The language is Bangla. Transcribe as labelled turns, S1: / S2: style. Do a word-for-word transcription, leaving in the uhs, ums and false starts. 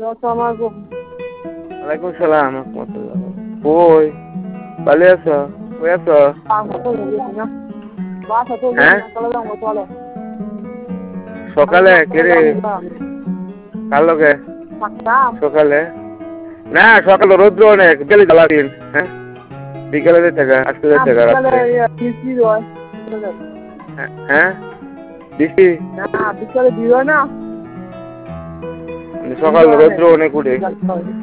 S1: ওয়ালাইকুম সালাম কই ভালো আছো কই আছো হ্যাঁ সকালে কেরে কার লগে সকালে না সকালে রৌদ্র অনেক বিকেলে জ্বালা দিন হ্যাঁ বিকেলে যেতে আজকে যেতে হ্যাঁ বৃষ্টি সকাল রৌদ্র অনেক উঠে